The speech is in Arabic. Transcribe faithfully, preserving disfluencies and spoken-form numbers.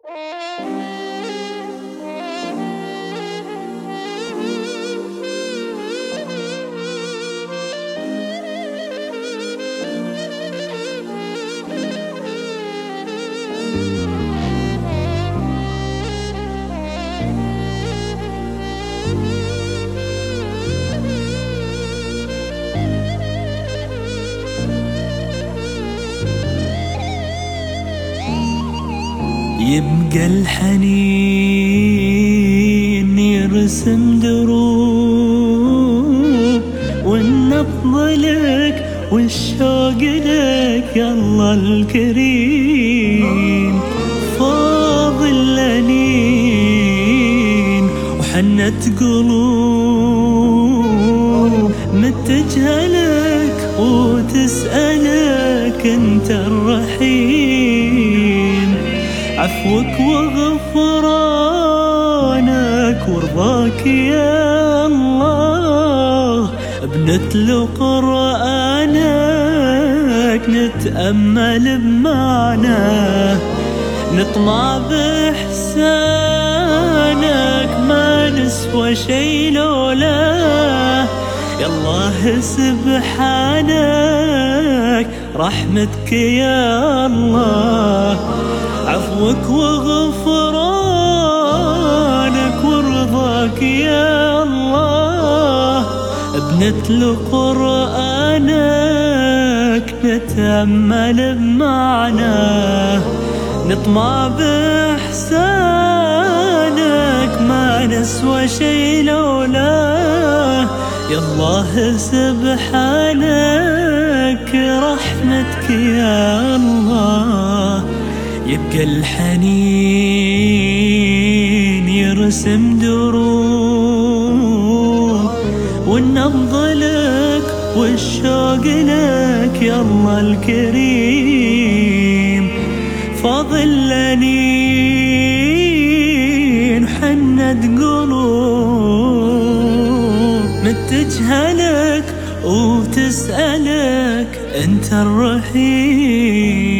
يبقى الحنين يرسم دروب، والنبض لك والشوق لك يالله الكريم. فاضل لنين وحنت قلوب متجهة لك وتسألك انت الرحيم. عفوك وغفرانك ورضاك يا الله، بنتلو قرآنك نتأمل بمعناه، نطمع بإحسانك ما نسوى شي لولاه. يا الله سبحانك رحمتك يا الله، عفوك وغفرانك ورضاك يا الله، بنتلو قرآنك نتأمل بمعناه، نطمع بإحسانك ما نسوى شي لولاه. يا الله سبحانك رحمتك يا الله. يبقى الحنين يرسم دروب، والنبض لك والشوق لك يالله الكريم. فاضل لنين حنت قلوب متجهة لك وتسألك انت الرحيم.